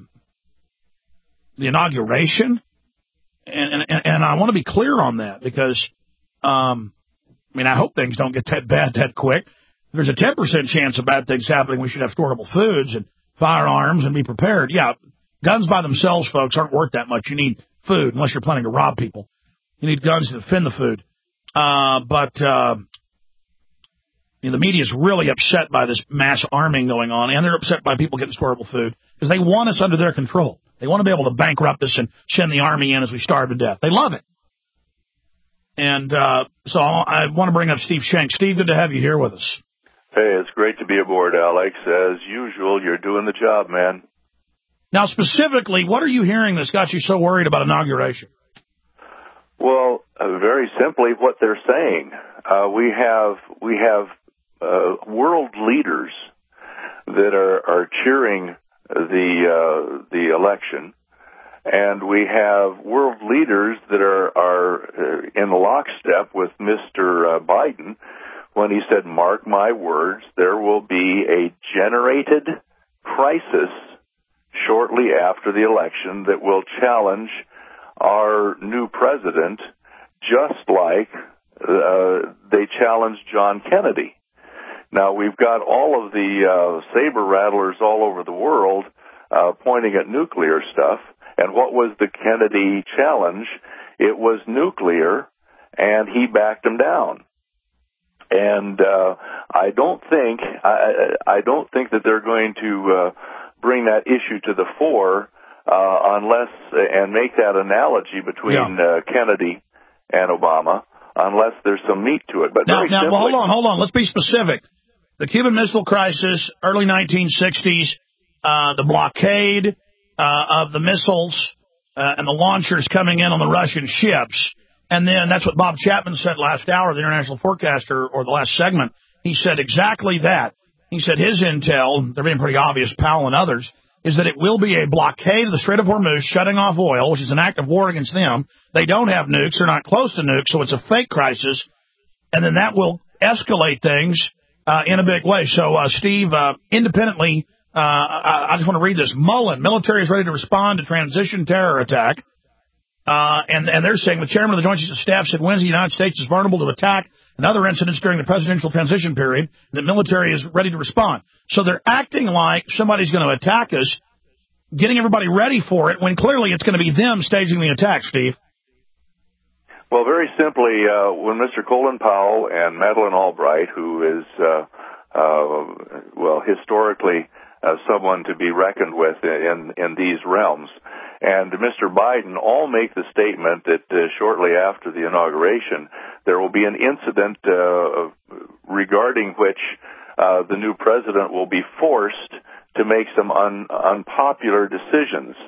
the inauguration. And, and, and I want to be clear on that because, um, I mean, I hope things don't get that bad that quick. If there's a ten percent chance of bad things happening, we should have storable foods and firearms and be prepared. Yeah, guns by themselves, folks, aren't worth that much. You need food unless you're planning to rob people. You need guns to defend the food. Uh, but uh, you know, the media is really upset by this mass arming going on, and they're upset by people getting storable food because they want us under their control. They want to be able to bankrupt us and send the army in as we starve to death. They love it. And uh, so I want to bring up Steve Shank. Steve, good to have you here with us. Hey, it's great to be aboard, Alex. As usual, you're doing the job, man. Now, specifically, what are you hearing that's got you so worried about inauguration? Well, uh, very simply, what they're saying. Uh, we have we have uh, world leaders that are, are cheering the uh, the election, and we have world leaders that are are uh, in lockstep with Mister Uh, Biden when he said, "Mark my words, there will be a generated crisis shortly after the election that will challenge our new president, just like uh, they challenged John Kennedy." Now, we've got all of the uh, saber rattlers all over the world uh, pointing at nuclear stuff. And what was the Kennedy challenge? It was nuclear, and he backed him down. And uh, I don't think I, I don't think that they're going to uh, bring that issue to the fore uh, unless and make that analogy between yeah. uh, Kennedy and Obama, unless there's some meat to it. But now, very now simply, well, hold on, hold on. Let's be specific. The Cuban Missile Crisis, early nineteen sixties, uh, the blockade uh, of the missiles uh, and the launchers coming in on the Russian ships. And then that's what Bob Chapman said last hour, the international forecaster, or the last segment. He said exactly that. He said his intel, they're being pretty obvious, Powell and others, is that it will be a blockade of the Strait of Hormuz, shutting off oil, which is an act of war against them. They don't have nukes. They're not close to nukes, so it's a fake crisis. And then that will escalate things uh, in a big way. So, uh, Steve, uh, independently, uh, I, I just want to read this. Mullen, military is ready to respond to transition terror attack. Uh, and, and they're saying the chairman of the Joint Chiefs of Staff said Wednesday the United States is vulnerable to attack and other incidents during the presidential transition period. The military is ready to respond. So they're acting like somebody's going to attack us, getting everybody ready for it, when clearly it's going to be them staging the attack, Steve. Well, very simply, uh, when Mister Colin Powell and Madeleine Albright, who is, uh, uh, well, historically uh, someone to be reckoned with in, in these realms, and Mister Biden all make the statement that uh, shortly after the inauguration, there will be an incident uh, regarding which uh, the new president will be forced to make some un- unpopular decisions.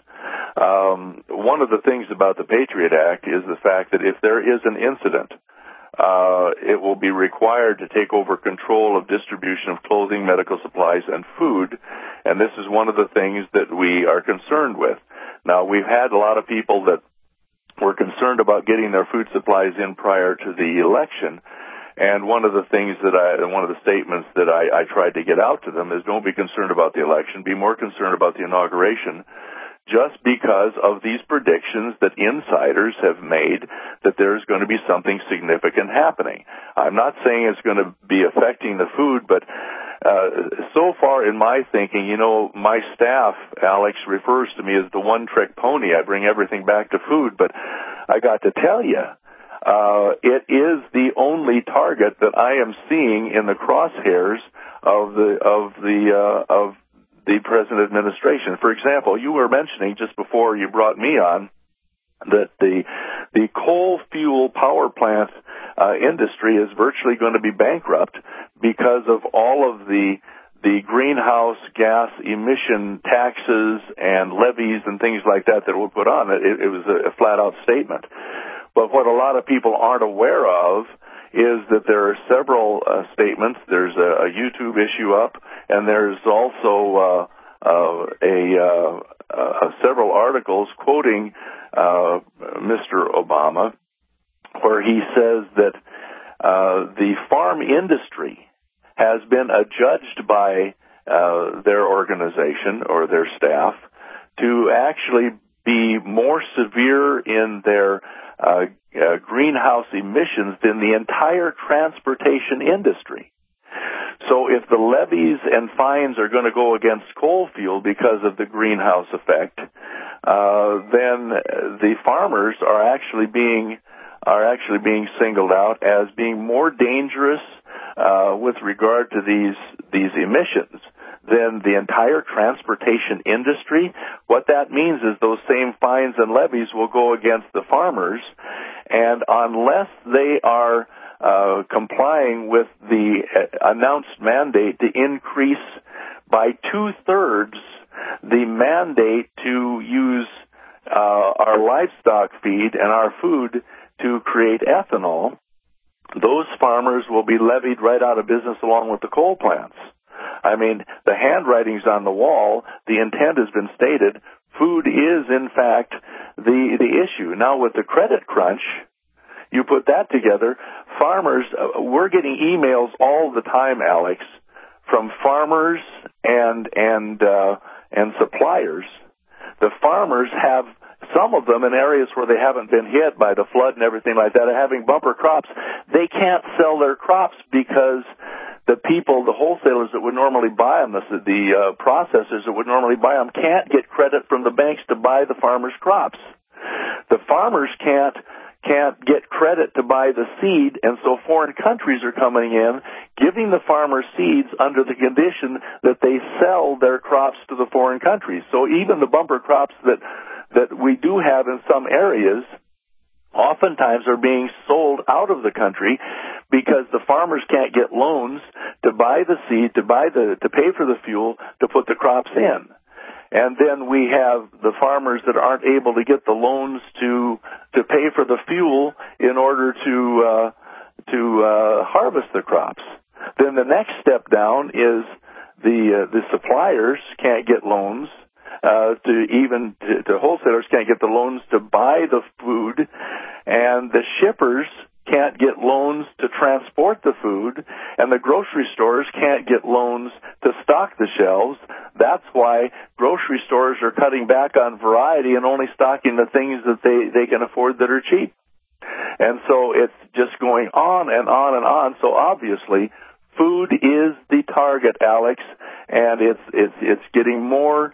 Um, one of the things about the Patriot Act is the fact that if there is an incident, uh, it will be required to take over control of distribution of clothing, medical supplies, and food. And this is one of the things that we are concerned with. Now, we've had a lot of people that were concerned about getting their food supplies in prior to the election. And one of the things that I, one of the statements that I, I tried to get out to them is don't be concerned about the election, be more concerned about the inauguration, just because of these predictions that insiders have made that there's going to be something significant happening. I'm not saying it's going to be affecting the food, but uh, so far in my thinking, you know, my staff, Alex, refers to me as the one-trick pony. I bring everything back to food, but I got to tell you, Uh, it is the only target that I am seeing in the crosshairs of the of the uh, of the present administration. For example, you were mentioning just before you brought me on that the the coal fuel power plant uh, industry is virtually going to be bankrupt because of all of the the greenhouse gas emission taxes and levies and things like that that were put on it. It, it was a, a flat-out statement. But what a lot of people aren't aware of is that there are several uh, statements. There's a, a YouTube issue up, and there's also uh, uh, a uh, uh, several articles quoting uh, Mister Obama, where he says that uh, the farm industry has been adjudged by uh, their organization or their staff to actually be more severe in their uh, uh, greenhouse emissions than the entire transportation industry. So if the levies and fines are going to go against coal fuel because of the greenhouse effect, uh, then the farmers are actually being are actually being singled out as being more dangerous uh, with regard to these these emissions than the entire transportation industry. What that means is those same fines and levies will go against the farmers, and unless they are uh, complying with the announced mandate to increase by two-thirds the mandate to use uh, our livestock feed and our food to create ethanol, those farmers will be levied right out of business along with the coal plants. I mean, the handwriting's on the wall. The intent has been stated. Food is, in fact, the the issue. Now, with the credit crunch, you put that together, farmers, uh, we're getting emails all the time, Alex, from farmers and and uh, and suppliers. The farmers have, some of them in areas where they haven't been hit by the flood and everything like that, are having bumper crops. They can't sell their crops because the people, the wholesalers that would normally buy them, the, the uh, processors that would normally buy them, can't get credit from the banks to buy the farmers' crops. The farmers can't can't get credit to buy the seed, and so foreign countries are coming in, giving the farmers seeds under the condition that they sell their crops to the foreign countries. So even the bumper crops that that we do have in some areas oftentimes are being sold out of the country because the farmers can't get loans to buy the seed, to buy the to pay for the fuel to put the crops in. And then we have the farmers that aren't able to get the loans to to pay for the fuel in order to uh, to uh, harvest the crops. Then the next step down is the uh, the suppliers can't get loans. Uh, to even to, to wholesalers can't get the loans to buy the food, and the shippers can't get loans to transport the food, and the grocery stores can't get loans to stock the shelves. That's why grocery stores are cutting back on variety and only stocking the things that they, they can afford that are cheap. And so it's just going on and on and on. So obviously, food is the target, Alex, and it's it's it's getting more.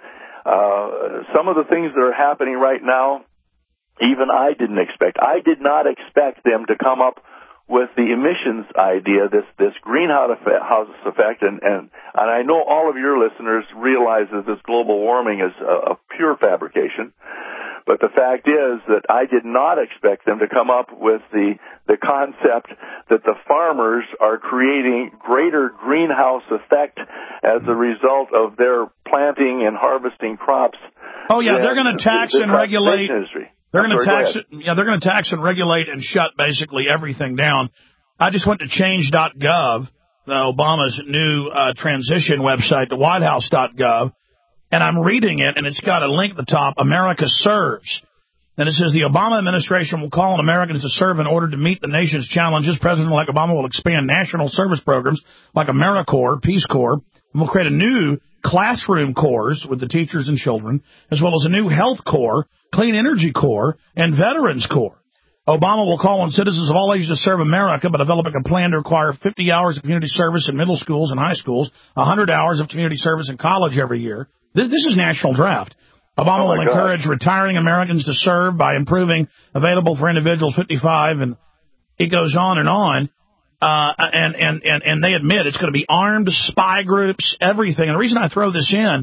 Uh, some of the things that are happening right now, even I didn't expect. I did not expect them to come up with the emissions idea, this this greenhouse effect, and, and, and I know all of your listeners realize that this global warming is a, a pure fabrication. But the fact is that I did not expect them to come up with the the concept that the farmers are creating greater greenhouse effect as a result of their planting and harvesting crops. Oh yeah, they're going to tax the, the and regulate. Industry. They're going to sorry, tax it. Yeah, they're going to tax and regulate and shut basically everything down. I just went to change dot gov, uh, Obama's new uh, transition website, the white house dot gov. And I'm reading it, and it's got a link at the top, America Serves. And it says, the Obama administration will call on Americans to serve in order to meet the nation's challenges. President-elect Obama will expand national service programs like AmeriCorps, Peace Corps, and will create a new classroom corps with the teachers and children, as well as a new health corps, clean energy corps, and veterans corps. Obama will call on citizens of all ages to serve America by developing a plan to require fifty hours of community service in middle schools and high schools, one hundred hours of community service in college every year. This, this is national draft. Obama oh will encourage gosh. retiring Americans to serve by improving available for individuals fifty-five, and it goes on and on. Uh, and, and, and, and they admit it's going to be armed spy groups, everything. And the reason I throw this in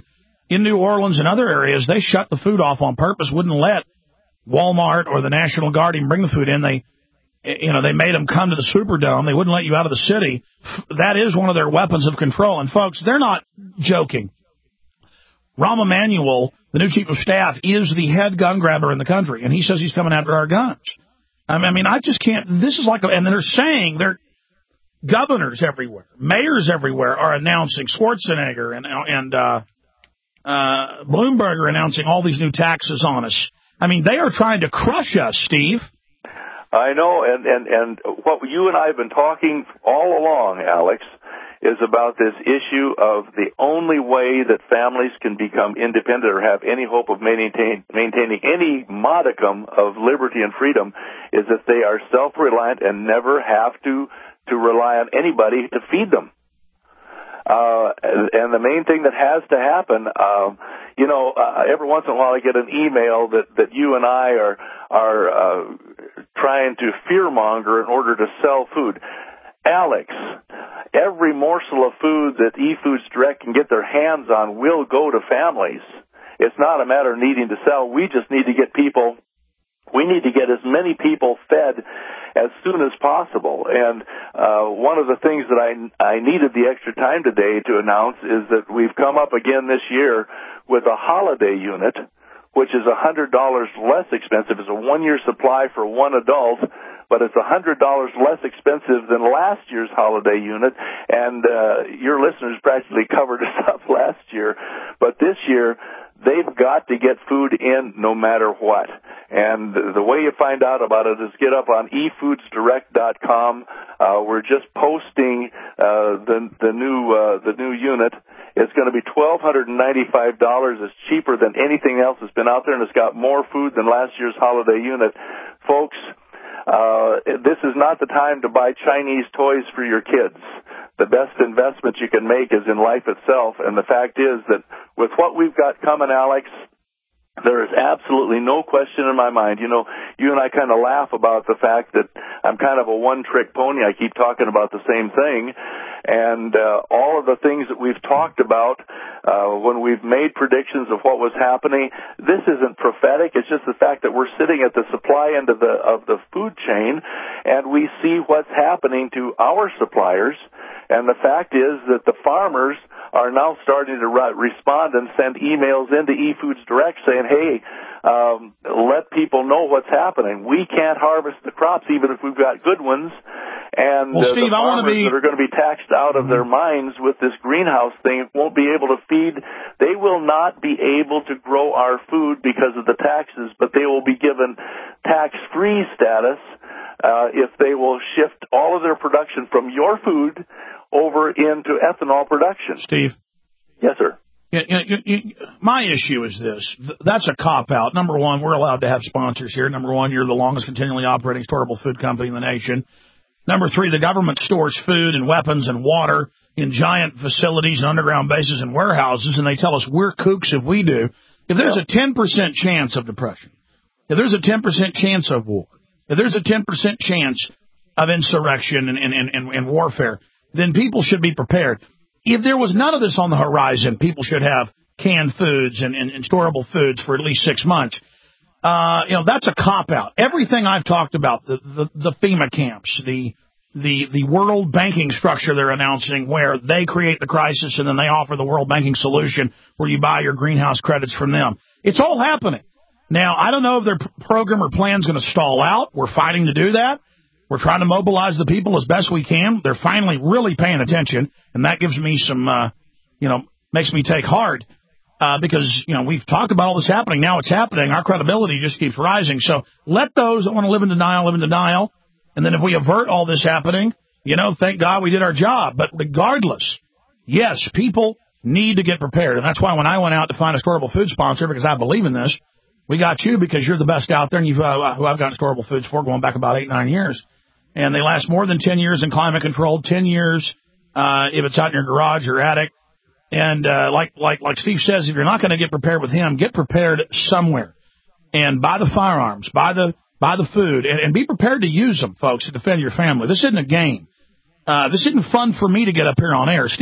in New Orleans and other areas, they shut the food off on purpose, wouldn't let Walmart or the National Guard even bring the food in. They, you know, they made them come to the Superdome. They wouldn't let you out of the city. That is one of their weapons of control. And, folks, they're not joking. Rahm Emanuel, the new chief of staff, is the head gun grabber in the country, and he says he's coming after our guns. I mean, I just can't. This is like, a, and they're saying they're governors everywhere, mayors everywhere are announcing. Schwarzenegger and and uh, uh, Bloomberg are announcing all these new taxes on us. I mean, they are trying to crush us, Steve. I know, and, and, and what you and I have been talking all along, Alex, is about this issue of the only way that families can become independent or have any hope of maintain, maintaining any modicum of liberty and freedom is if they are self-reliant and never have to, to rely on anybody to feed them. Uh, and the main thing that has to happen, um, you know, uh, every once in a while I get an email that, that you and I are, are, uh, trying to fearmonger in order to sell food. Alex, every morsel of food that eFoods Direct can get their hands on will go to families. It's not a matter of needing to sell. We just need to get people, we need to get as many people fed as soon as possible. And uh, one of the things that I, I needed the extra time today to announce is that we've come up again this year with a holiday unit, which is one hundred dollars less expensive. It's a one-year supply for one adult, but it's one hundred dollars less expensive than last year's holiday unit. And uh, your listeners practically covered us up last year. But this year, they've got to get food in no matter what. And the way you find out about it is get up on e foods direct dot com. Uh, we're just posting uh, the the new uh, the new unit. It's going to be twelve ninety-five dollars. It's cheaper than anything else that's been out there, and it's got more food than last year's holiday unit. Folks, uh, this is not the time to buy Chinese toys for your kids. The best investment you can make is in life itself, and the fact is that with what we've got coming, Alex, there is absolutely no question in my mind. You know, you and I kind of laugh about the fact that I'm kind of a one-trick pony. I keep talking about the same thing. And uh, all of the things that we've talked about uh, when we've made predictions of what was happening, this isn't prophetic. It's just the fact that we're sitting at the supply end of the of the food chain, and we see what's happening to our suppliers. And the fact is that the farmers are now starting to re- respond and send emails into eFoods Direct saying, hey, um, let people know what's happening. We can't harvest the crops even if we've got good ones. And well, uh, Steve, the farmers be... that are going to be taxed out of their minds with this greenhouse thing won't be able to feed. They will not be able to grow our food because of the taxes, but they will be given tax-free status uh, if they will shift all of their production from your food over into ethanol production. Steve? Yes, sir. You, you, you, my issue is this. That's a cop-out. Number one, we're allowed to have sponsors here. Number one, you're the longest continually operating storable food company in the nation. Number three, the government stores food and weapons and water in giant facilities and underground bases and warehouses, and they tell us we're kooks if we do. If there's a ten percent chance of depression, if there's a ten percent chance of war, if there's a ten percent chance of insurrection and, and, and, and warfare, then people should be prepared. If there was none of this on the horizon, people should have canned foods and, and, and storable foods for at least six months. Uh, you know, that's a cop-out. Everything I've talked about, the, the, the FEMA camps, the, the, the world banking structure they're announcing where they create the crisis and then they offer the world banking solution where you buy your greenhouse credits from them. It's all happening. Now, I don't know if their program or plan is going to stall out. We're fighting to do that. We're trying to mobilize the people as best we can. They're finally really paying attention, and that gives me some, uh, you know, makes me take heart uh, because, you know, we've talked about all this happening. Now it's happening. Our credibility just keeps rising. So let those that want to live in denial live in denial, and then if we avert all this happening, you know, thank God we did our job. But regardless, yes, people need to get prepared, and that's why when I went out to find a storable food sponsor, because I believe in this, we got you because you're the best out there, and you've uh, who I've gotten storable foods for going back about eight, nine years. And they last more than ten years in climate controlled, ten years uh, if it's out in your garage or attic. And uh, like like like Steve says, if you're not going to get prepared with him, get prepared somewhere. And buy the firearms, buy the buy the food, and, and be prepared to use them, folks, to defend your family. This isn't a game. Uh, this isn't fun for me to get up here on air. Steve,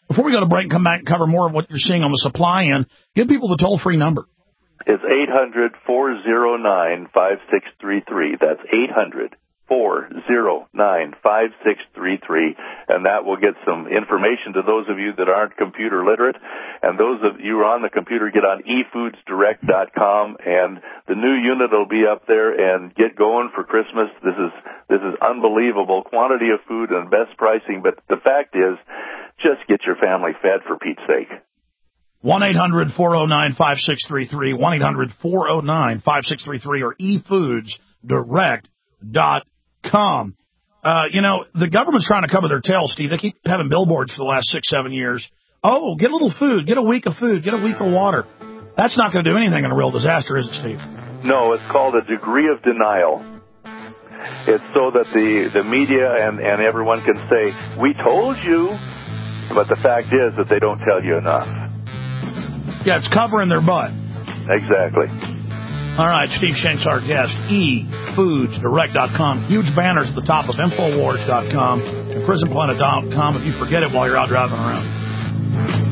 Before we go to break and come back and cover more of what you're seeing on the supply end, give people the toll-free number. It's eight hundred, four oh nine, five six three three. That's eight hundred, four oh nine, five six three three. And that will get some information to those of you that aren't computer literate. And those of you who are on the computer, get on e foods direct dot com. And the new unit will be up there, and get going for Christmas. This is, this is unbelievable quantity of food and best pricing. But the fact is, just get your family fed, for Pete's sake. one eight hundred, four oh nine, five six three three, one eight hundred, four oh nine, five six three three, or e foods direct dot com. Uh, you know, the government's trying to cover their tails, Steve. They keep having billboards for the last six, seven years. Oh, get a little food, get a week of food, get a week of water. That's not going to do anything in a real disaster, is it, Steve? No, it's called a degree of denial. It's so that the, the media and, and everyone can say, we told you, but the fact is that they don't tell you enough. Yeah, it's covering their butt. Exactly. All right, Steve Shank's our guest, e foods direct dot com. Huge banners at the top of infowars dot com and prison planet dot com if you forget it while you're out driving around.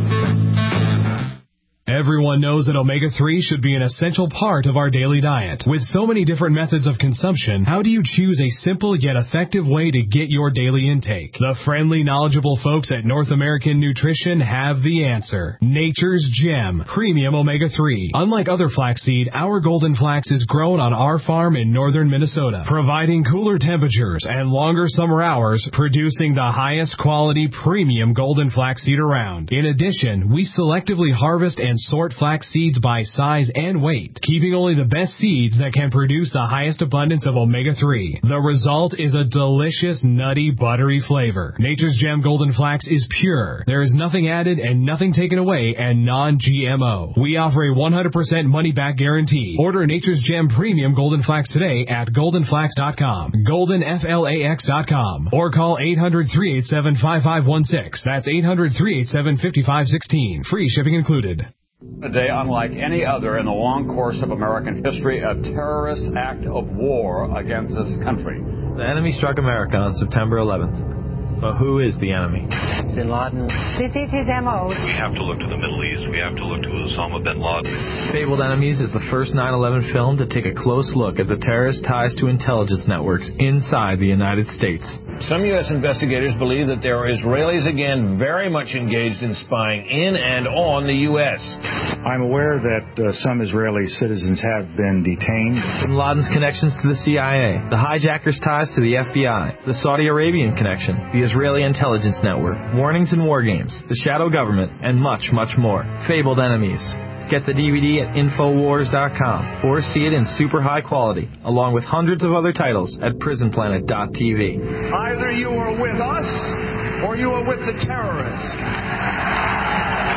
Everyone knows that omega three should be an essential part of our daily diet. With so many different methods of consumption, how do you choose a simple yet effective way to get your daily intake? The friendly, knowledgeable folks at North American Nutrition have the answer. Nature's Gem Premium Omega three. Unlike other flaxseed, our golden flax is grown on our farm in northern Minnesota, providing cooler temperatures and longer summer hours, producing the highest quality premium golden flaxseed around. In addition, we selectively harvest and sort flax seeds by size and weight, keeping only the best seeds that can produce the highest abundance of omega three. The result is a delicious, nutty, buttery flavor. Nature's Gem Golden Flax is pure. There is nothing added and nothing taken away, and non G M O. We offer a one hundred percent money-back guarantee. Order Nature's Gem Premium Golden Flax today at golden flax dot com, golden flax dot com, or call eight hundred, three eight seven, five five one six. That's eight hundred, three eight seven, five five one six. Free shipping included. A day unlike any other in the long course of American history, a terrorist act of war against this country. The enemy struck America on September eleventh. But who is the enemy? Bin Laden. This is his M O. We have to look to the Middle East. We have to look to Osama bin Laden. Fabled Enemies is the first nine eleven film to take a close look at the terrorist ties to intelligence networks inside the United States. Some U S investigators believe that there are Israelis again very much engaged in spying in and on the U S. I'm aware that uh, some Israeli citizens have been detained. Bin Laden's connections to the C I A, the hijackers' ties to the F B I, the Saudi Arabian connection, the Israeli intelligence network, warnings and war games, the shadow government, and much, much more. Fabled Enemies. Get the D V D at infowars dot com or see it in super high quality, along with hundreds of other titles at prison planet dot t v. Either you are with us or you are with the terrorists.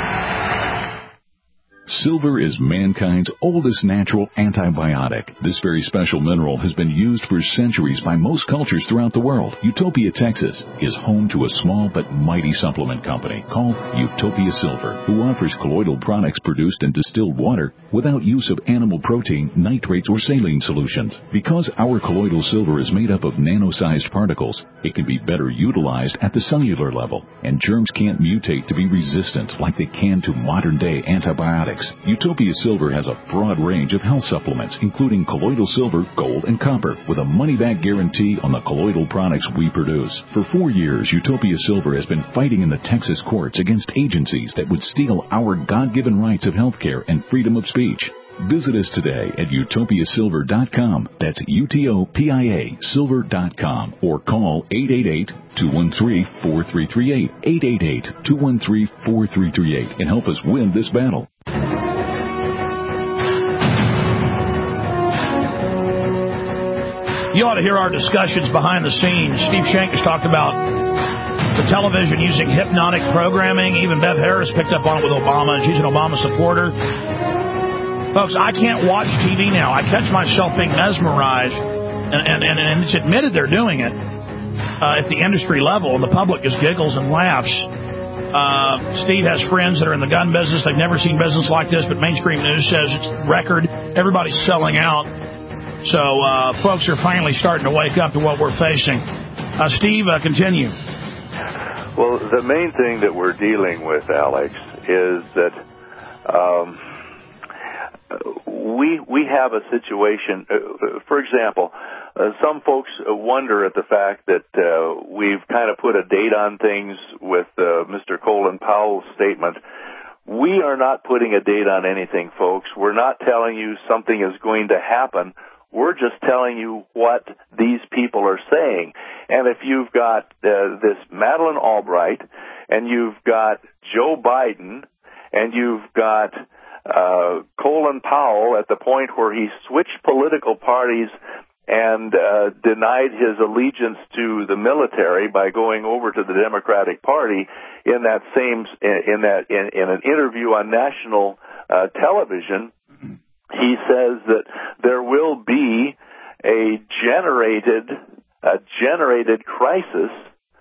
Silver is mankind's oldest natural antibiotic. This very special mineral has been used for centuries by most cultures throughout the world. Utopia, Texas is home to a small but mighty supplement company called Utopia Silver, who offers colloidal products produced in distilled water without use of animal protein, nitrates, or saline solutions. Because our colloidal silver is made up of nano-sized particles, it can be better utilized at the cellular level, and germs can't mutate to be resistant like they can to modern-day antibiotics. Utopia Silver has a broad range of health supplements, including colloidal silver, gold, and copper, with a money-back guarantee on the colloidal products we produce. For four years, Utopia Silver has been fighting in the Texas courts against agencies that would steal our God-given rights of health care and freedom of speech. Visit us today at utopia silver dot com. That's U T O P I A silver dot com. Or call eight eight eight, two one three, four three three eight, eight eight eight, two one three, four three three eight, and help us win this battle. You ought to hear our discussions behind the scenes. Steve Shank has talked about the television using hypnotic programming. Even Bev Harris picked up on it with Obama, and she's an Obama supporter. Folks, I can't watch T V now. I catch myself being mesmerized, and, and, and, and it's admitted they're doing it uh, at the industry level, and the public just giggles and laughs. Uh, Steve has friends that are in the gun business. They've never seen business like this, but mainstream news says it's record. Everybody's selling out. So uh, folks are finally starting to wake up to what we're facing. Uh, Steve, uh, continue. Well, the main thing that we're dealing with, Alex, is that um, we we have a situation. Uh, for example, uh, some folks wonder at the fact that uh, we've kind of put a date on things with uh, Mister Colin Powell's statement. We are not putting a date on anything, folks. We're not telling you something is going to happen. We're just telling you what these people are saying. And if you've got uh, this Madeleine Albright, and you've got Joe Biden, and you've got uh, Colin Powell at the point where he switched political parties and uh, denied his allegiance to the military by going over to the Democratic Party in that same in that in, in an interview on national uh, television. He says that there will be a generated a generated crisis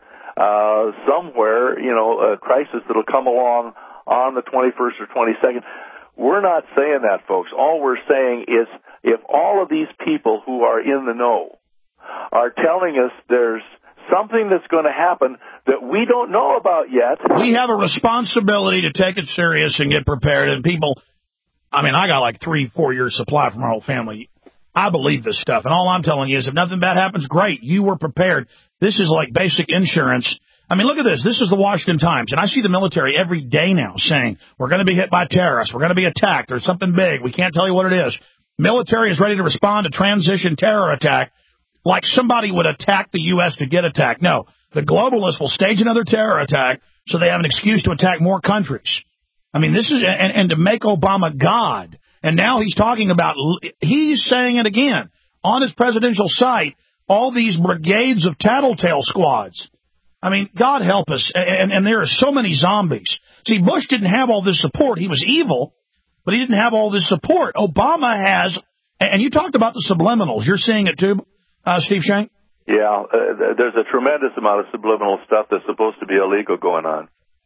uh, somewhere, you know, a crisis that'll come along on the twenty-first or twenty-second. We're not saying that, folks. All we're saying is if all of these people who are in the know are telling us there's something that's going to happen that we don't know about yet. We have a responsibility to take it serious and get prepared. And people, I mean, I got like three, four years supply from our whole family. I believe this stuff. And all I'm telling you is if nothing bad happens, great. You were prepared. This is like basic insurance. I mean, look at this. This is the Washington Times, and I see the military every day now saying, we're going to be hit by terrorists. We're going to be attacked. There's something big. We can't tell you what it is. Military is ready to respond to transition terror attack like somebody would attack the U S to get attacked. No, the globalists will stage another terror attack so they have an excuse to attack more countries. I mean, this is, and, and to make Obama God. And now he's talking about, he's saying it again on his presidential site, all these brigades of tattletale squads. I mean, God help us, and, and there are so many zombies. See, Bush didn't have all this support. He was evil, but he didn't have all this support. Obama has, and you talked about the subliminals. You're seeing it too, uh, Steve Shank? Yeah, uh, there's a tremendous amount of subliminal stuff that's supposed to be illegal going on.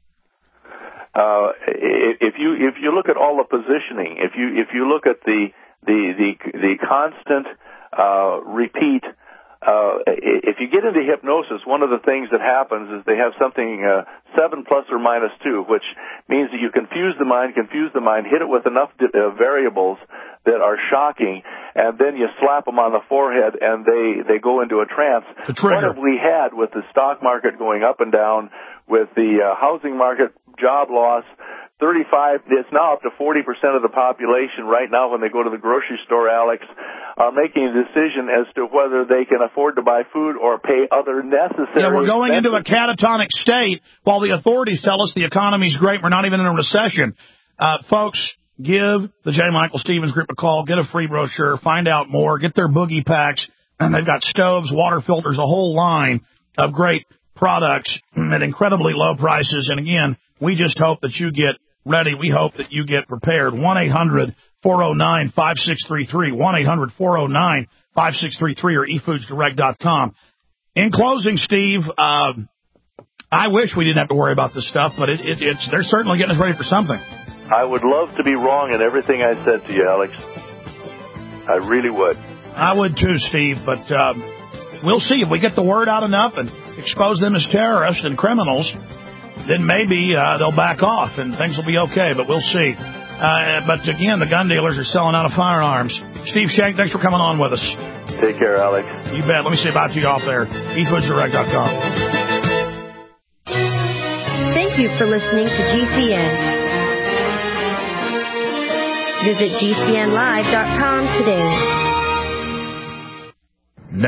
Uh, if you if you look at all the positioning, if you if you look at the the the, the constant uh, repeat. Uh, if you get into hypnosis, one of the things that happens is they have something uh, seven plus or minus two, which means that you confuse the mind, confuse the mind, hit it with enough uh, variables that are shocking, and then you slap them on the forehead, and they, they go into a trance. What have we had with the stock market going up and down, with the uh, housing market, job loss? thirty-five, it's now up to forty percent of the population right now when they go to the grocery store, Alex, are making a decision as to whether they can afford to buy food or pay other necessary Yeah, we're going expenses. into a catatonic state while the authorities tell us the economy's great. We're not even in a recession. Uh, folks, give the J. Michael Stevens Group a call. Get a free brochure. Find out more. Get their boogie packs. And they've got stoves, water filters, a whole line of great products at incredibly low prices. And, again, we just hope that you get ready. We hope that you get prepared. one eight hundred four oh nine five six three three. one eight hundred four oh nine five six three three or e foods direct dot com. In closing, Steve, uh, I wish we didn't have to worry about this stuff, but it, it, it's they're certainly getting us ready for something. I would love to be wrong in everything I said to you, Alex. I really would. I would too, Steve, but um, we'll see. If we get the word out enough and expose them as terrorists and criminals, then maybe uh, they'll back off and things will be okay, but we'll see. Uh, but, again, the gun dealers are selling out of firearms. Steve Shank, thanks for coming on with us. Take care, Alex. You bet. Let me say bye to you off there. e foods direct dot com. Thank you for listening to G C N. Visit G C N live dot com today.